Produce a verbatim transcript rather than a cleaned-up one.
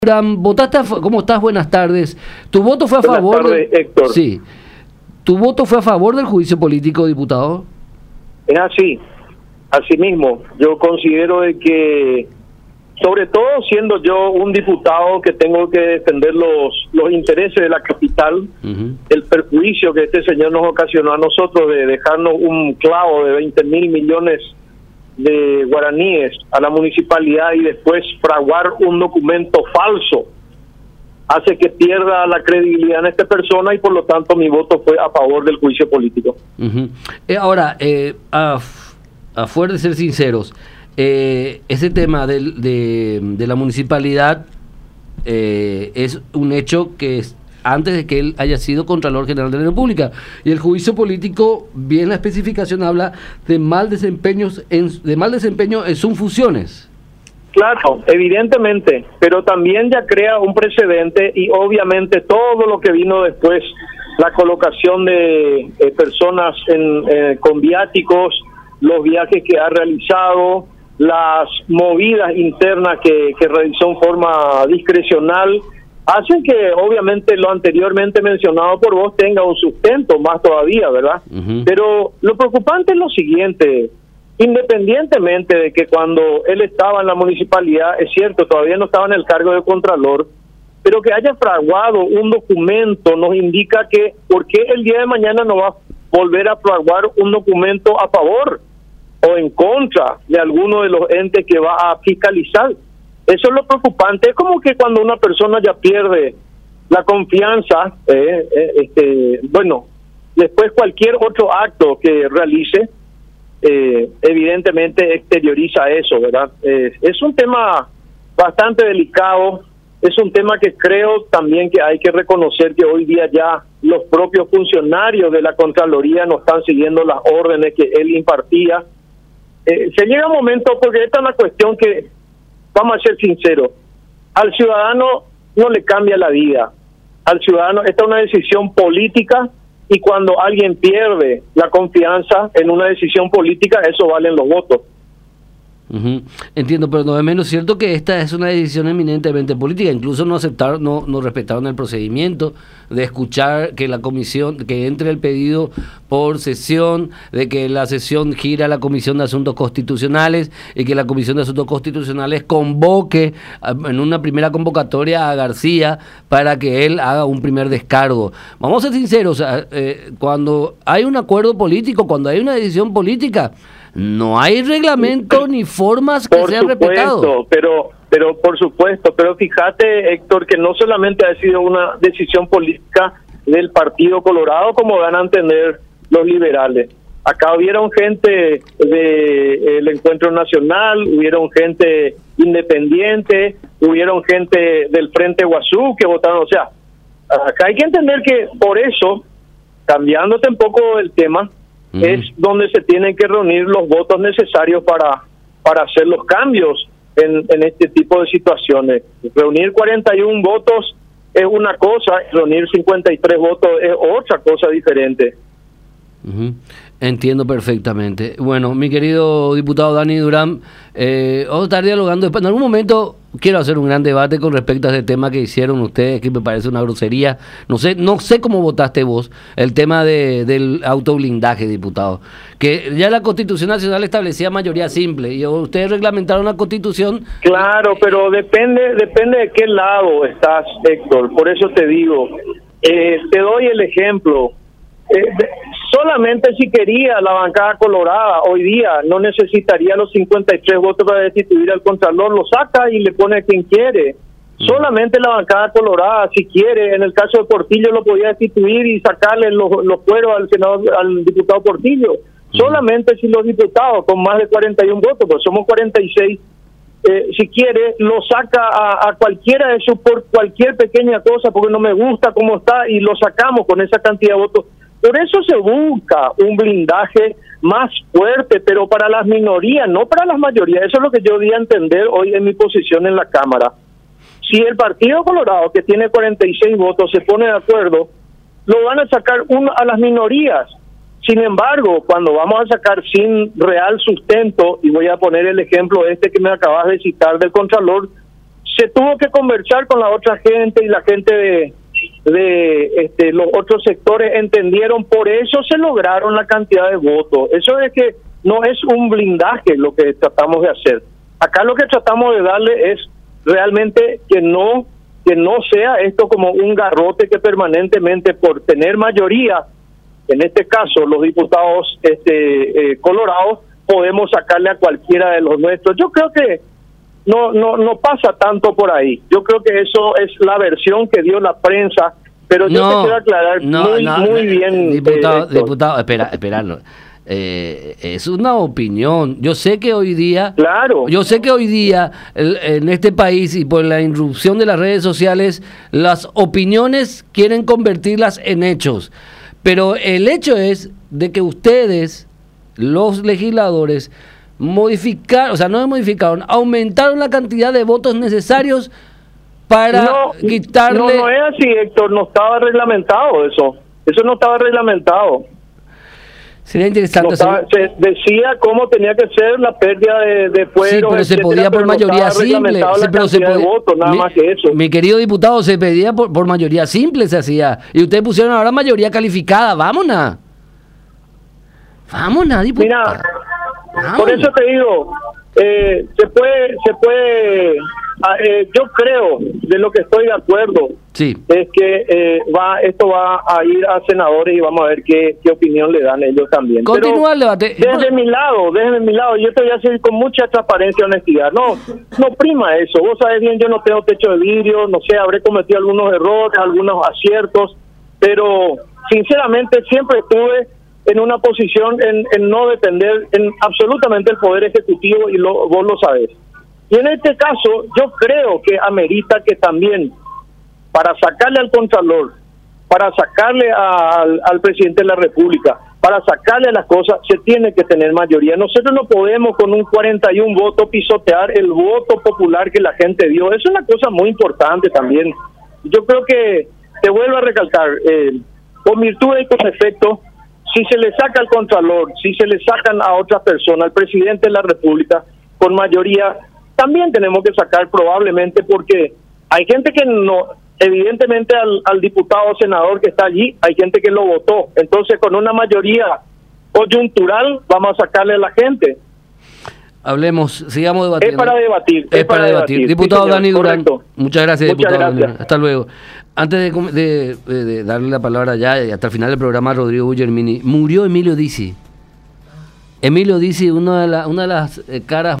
Durán, votaste a, ¿cómo estás? Buenas tardes. ¿Tu voto fue a Buenas favor? tardes, de, Héctor. Sí. ¿Tu voto fue a favor del juicio político, diputado? Es así, así mismo. Yo considero de que, sobre todo siendo yo un diputado que tengo que defender los los intereses de la capital, uh-huh. el perjuicio que este señor nos ocasionó a nosotros de dejarnos un clavo de veinte mil millones de guaraníes a la municipalidad y después fraguar un documento falso, hace que pierda la credibilidad en esta persona y por lo tanto mi voto fue a favor del juicio político. Uh-huh. Eh, ahora, eh, a, a fuer de ser sinceros, eh, ese tema de, de, de la municipalidad eh, es un hecho que es antes de que él haya sido Contralor General de la República, y el juicio político, bien la especificación habla de mal desempeños en, de mal desempeño en sus funciones. Claro, evidentemente, pero también ya crea un precedente y obviamente todo lo que vino después, la colocación de eh, personas en, eh, con viáticos, los viajes que ha realizado, las movidas internas que, que realizó en forma discrecional, hacen que obviamente lo anteriormente mencionado por vos tenga un sustento más todavía, ¿verdad? Uh-huh. Pero lo preocupante es lo siguiente: independientemente de que cuando él estaba en la municipalidad, es cierto, todavía no estaba en el cargo de Contralor, pero que haya fraguado un documento nos indica que ¿por qué el día de mañana no va a volver a fraguar un documento a favor o en contra de alguno de los entes que va a fiscalizar? Eso es lo preocupante. Es como que cuando una persona ya pierde la confianza, eh, eh, este, bueno, después cualquier otro acto que realice, eh, evidentemente exterioriza eso, ¿verdad? Eh, es un tema bastante delicado, es un tema que creo también que hay que reconocer que hoy día ya los propios funcionarios de la Contraloría no están siguiendo las órdenes que él impartía. Eh, se llega un momento, porque esta es una cuestión que, vamos a ser sinceros, al ciudadano no le cambia la vida. Al ciudadano, esta es una decisión política y cuando alguien pierde la confianza en una decisión política, eso valen los votos. Uh-huh. Entiendo, pero no es menos cierto que esta es una decisión eminentemente política. Incluso no aceptaron, no, no respetaron el procedimiento de escuchar que la comisión, que entre el pedido por sesión, de que la sesión gira a la Comisión de Asuntos Constitucionales y que la Comisión de Asuntos Constitucionales convoque a, en una primera convocatoria a García para que él haga un primer descargo. Vamos a ser sinceros, eh, cuando hay un acuerdo político, cuando hay una decisión política, no hay reglamento ni formas que por sean respetados. Pero, pero por supuesto, pero fíjate, Héctor, que no solamente ha sido una decisión política del Partido Colorado, como dan a entender los liberales. Acá hubieron gente del Encuentro Nacional, hubieron gente independiente, hubieron gente del Frente Guazú que votaron. O sea, acá hay que entender que por eso, cambiándote un poco el tema, Uh-huh. es donde se tienen que reunir los votos necesarios para para hacer los cambios en, en este tipo de situaciones. Reunir cuarenta y uno votos es una cosa, reunir cincuenta y tres votos es otra cosa diferente. Uh-huh. Entiendo perfectamente. Bueno, mi querido diputado Dani Durán, eh, vamos a estar dialogando después. En algún momento quiero hacer un gran debate con respecto a ese tema que hicieron ustedes, que me parece una grosería. No sé, no sé cómo votaste vos el tema de, del autoblindaje, diputado. Que ya la Constitución Nacional establecía mayoría simple y ustedes reglamentaron la Constitución. Claro, pero depende, depende de qué lado estás, Héctor. Por eso te digo, eh, te doy el ejemplo. Eh, de, solamente si quería la bancada colorada hoy día no necesitaría los cincuenta y tres votos para destituir al Contralor, lo saca y le pone a quien quiere. Mm. Solamente la bancada colorada, si quiere, en el caso de Portillo lo podía destituir y sacarle los, los cueros al senador, al diputado Portillo. Mm. Solamente si los diputados con más de cuarenta y uno votos, pues somos cuarenta y seis, eh, si quiere lo saca a, a cualquiera de esos por cualquier pequeña cosa, porque no me gusta cómo está y lo sacamos con esa cantidad de votos. Por eso se busca un blindaje más fuerte, pero para las minorías, no para las mayorías. Eso es lo que yo di a entender hoy en mi posición en la Cámara. Si el Partido Colorado, que tiene cuarenta y seis votos, se pone de acuerdo, lo van a sacar uno a las minorías. Sin embargo, cuando vamos a sacar sin real sustento, y voy a poner el ejemplo este que me acabas de citar del Contralor, se tuvo que conversar con la otra gente y la gente de, de este, los otros sectores entendieron, por eso se lograron la cantidad de votos. Eso es que no es un blindaje lo que tratamos de hacer. Acá lo que tratamos de darle es realmente que no que no sea esto como un garrote que permanentemente por tener mayoría, en este caso los diputados este, eh, colorados, podemos sacarle a cualquiera de los nuestros. Yo creo que no no no pasa tanto por ahí. Yo creo que eso es la versión que dio la prensa, pero yo no, te quiero aclarar no, muy no, muy bien. Diputado, eh, diputado, espera, esperarlo. Eh, es una opinión. Yo sé que hoy día, claro, yo sé que hoy día el, en este país y por la irrupción de las redes sociales, las opiniones quieren convertirlas en hechos. Pero el hecho es de que ustedes, los legisladores, modificaron, o sea, no modificaron, aumentaron la cantidad de votos necesarios para no, quitarle... No, no es así, Héctor, no estaba reglamentado eso. Eso no estaba reglamentado. Sería interesante. No estaba, se decía cómo tenía que ser la pérdida de, de fueros, sí, pero etcétera, se podía por pero mayoría no simple. Sí, la pero se podía, de votos, nada mi, más que eso. Mi querido diputado, se pedía por, por mayoría simple, se hacía. Y ustedes pusieron ahora mayoría calificada. Vámonos. Vámonos, diputado. Mira, Vámonos. Por eso te digo, eh, se puede, se puede, eh, yo creo, de lo que estoy de acuerdo, sí, es que eh, va, esto va a ir a senadores y vamos a ver qué, qué opinión le dan ellos también. Continúa el debate. Desde mi lado, desde mi lado, yo te voy a decir con mucha transparencia y honestidad. No, no prima eso. Vos sabés bien, yo no tengo techo de vidrio, no sé, habré cometido algunos errores, algunos aciertos, pero sinceramente siempre estuve en una posición en, en no depender en absolutamente el Poder Ejecutivo y lo, vos lo sabés. Y en este caso, yo creo que amerita que también, para sacarle al Contralor, para sacarle a, al, al Presidente de la República, para sacarle las cosas, se tiene que tener mayoría. Nosotros no podemos con un cuarenta y uno voto pisotear el voto popular que la gente dio. Eso es una cosa muy importante también. Yo creo que, te vuelvo a recalcar, eh, con virtud de estos efectos, si se le saca al Contralor, si se le sacan a otras personas, al Presidente de la República, con mayoría, también tenemos que sacar probablemente, porque hay gente que no, evidentemente al, al diputado o senador que está allí, hay gente que lo votó. Entonces, con una mayoría coyuntural, vamos a sacarle a la gente. Hablemos, sigamos debatiendo. Es para debatir. Es, es para, para debatir. debatir. Diputado sí, Dani Durán, correcto. Muchas gracias, muchas diputado. Gracias. Hasta luego. Antes de, de, de, de darle la palabra ya, y hasta el final del programa, Rodrigo Guglielmini, murió Emilio Dizzi. Emilio Dizzi, una de, la, una de las caras